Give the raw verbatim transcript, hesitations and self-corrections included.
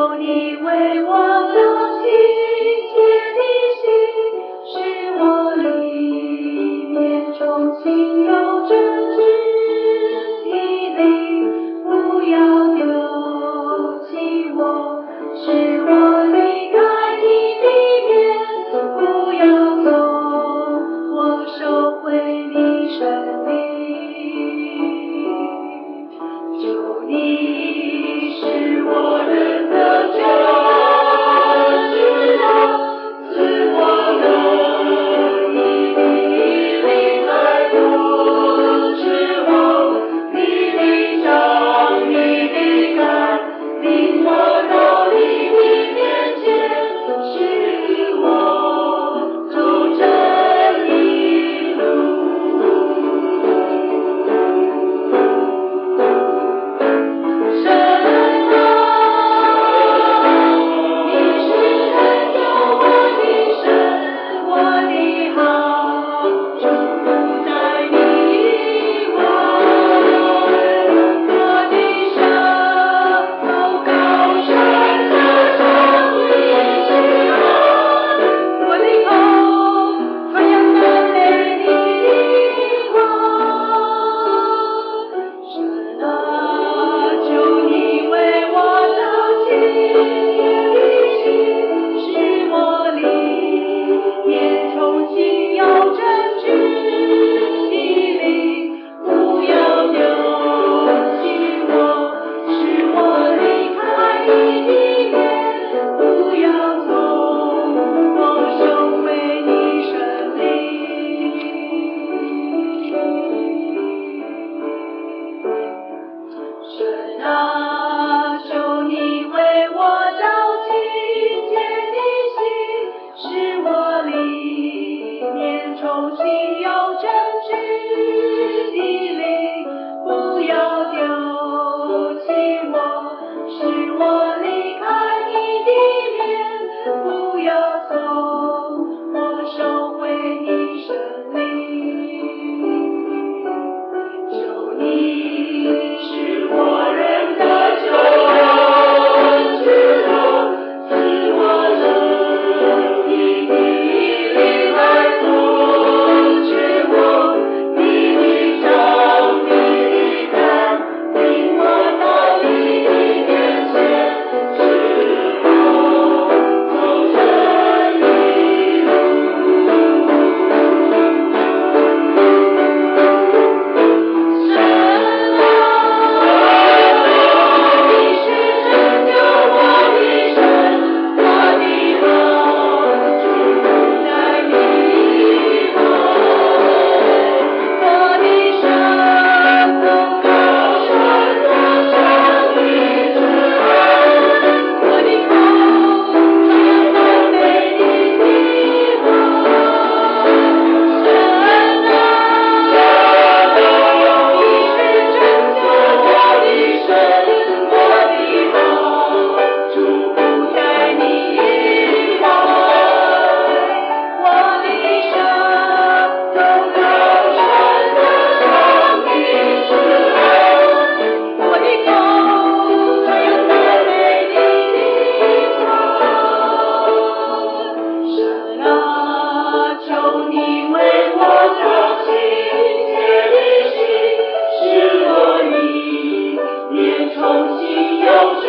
求你为我造清洁的心，使我里面重新有真知的灵，不要丢弃我，使我离开你的面，不要从我收回你生命。求你使我人的真知道，赐我能以你灵来扶持我，你的杖，你的竿，领我到你的面前，使我走真理路。神啊，你是拯救我的神，我的好，主不在你以外，我的舌头高声歌唱你之爱，我的口传扬赞美你的话。神啊，求你为我造清洁的心，使我里面重新有真知的灵，不要丢弃我，使我离开你的面，不要从我收回你生命。神啊，求你为我造清洁的心，使我里面重新有真知的灵，不要丢弃我，使我离开你的面，不要从我收回你生命。求你使我人的真知道，赐我能以你灵来扶持我，你的杖，你的竿，领我到你的面前，使我走真理路。神啊，你是拯救我的神，我的好，主不在你以外，我的舌头高声歌唱你之爱，我的口传扬赞美你的话。神啊，你是拯救我的神，我的好，主不在你以外，我的舌头高声歌唱你之爱，我的口传扬赞美你的话。神啊，求你为我造清洁的心，使我里面重新有